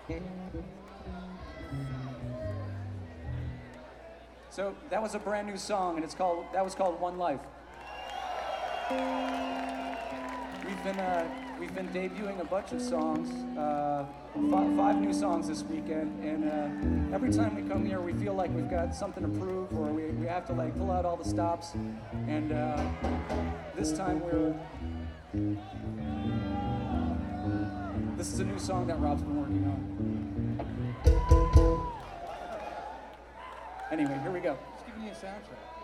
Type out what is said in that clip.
So that was a brand new song, and that was called One Life. We've been debuting a bunch of songs, five new songs this weekend, and every time we come here, we feel like we've got something to prove, or we have to like pull out all the stops. And this time this is a new song that Rob's been working on. Anyway, here we go. Just giving you a soundtrack.